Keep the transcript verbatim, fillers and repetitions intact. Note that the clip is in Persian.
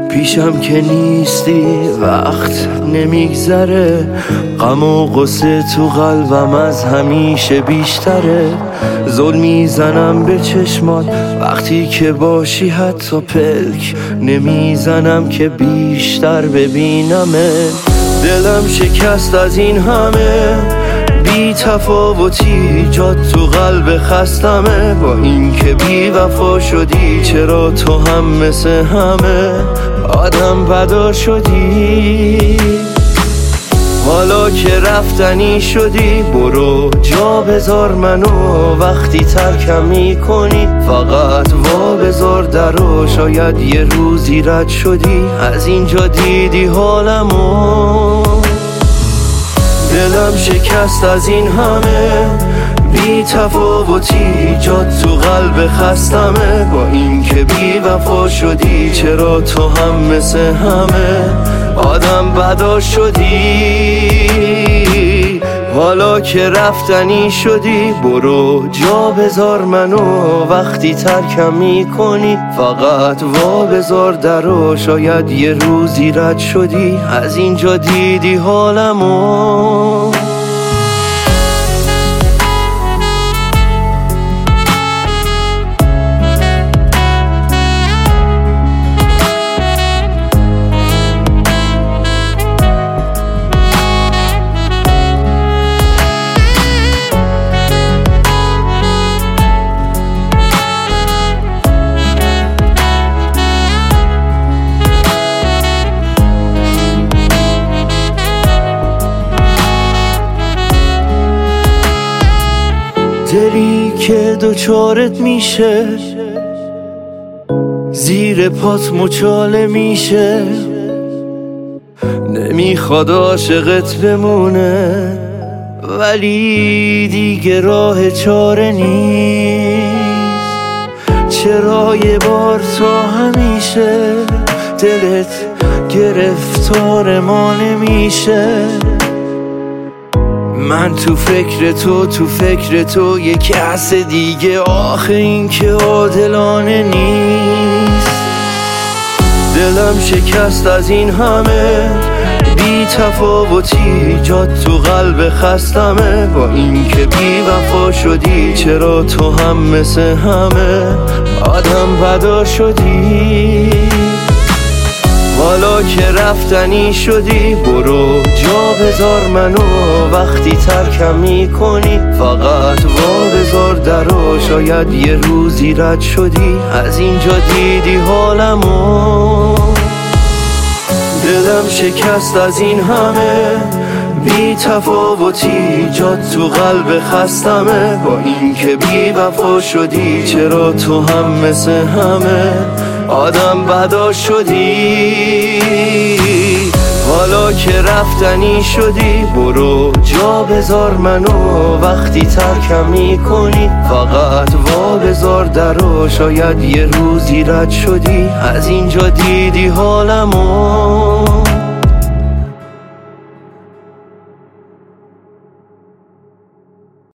پیشم که نیستی وقت نمیگذره، غم و غصه تو قلبم از همیشه بیشتره. زل میزنم به چشمات وقتی که باشی، حتی پلک نمیزنم که بیشتر ببینمه. دلم شکست از این همه بی تفاوتی، جات تو قلب خستمه. با این که بی وفا شدی، چرا تو هم مثل همه آدم بدا شدی؟ حالا که رفتنی شدی، برو جا بذار منو. وقتی ترکم میکنی فقط وا بذار درو. شاید یه روزی رد شدی، از اینجا دیدی حالمو. دلم شکست از این همه بی تفاوتی، جات تو قلب خستمه. با این که بی وفا شدی، چرا تو هم مثل همه آدم بدا شدی؟ حالا که رفتنی شدی، برو جا بذار منو. وقتی ترکم میکنی فقط وا بذار درو. شاید یه روزی رد شدی، از اینجا دیدی حالمو. دلی که دوچارت میشه، زیر پات مچاله میشه. نمیخواد عاشقت بمونه، ولی دیگه راه چاره نیست. چرا یه بار تا همیشه دلت گرفتار ما نمیشه؟ من تو فکر تو تو فکر تو یه کس دیگه. آخه این که عادلانه نیست. دلم شکست از این همه بی تفاوتی، جات تو قلب خستمه. با این که بی وفا شدی، چرا تو هم مثل همه آدم بدا شدی؟ حالا که رفتنی شدی، برو جا بذار منو. وقتی ترکم میکنی فقط وا بذار درو. شاید یه روزی رد شدی، از اینجا دیدی حالمو. دلم شکست از این همه بی تفاوتی، جات تو قلب خستمه. با این که بی وفا شدی، چرا تو هم مثل همه آدم بدا شدی؟ حالا که رفتنی شدی، برو جا بذار منو. وقتی ترکم میکنی فقط وا بذار درو. شاید یه روزی رد شدی، از اینجا دیدی حالمو.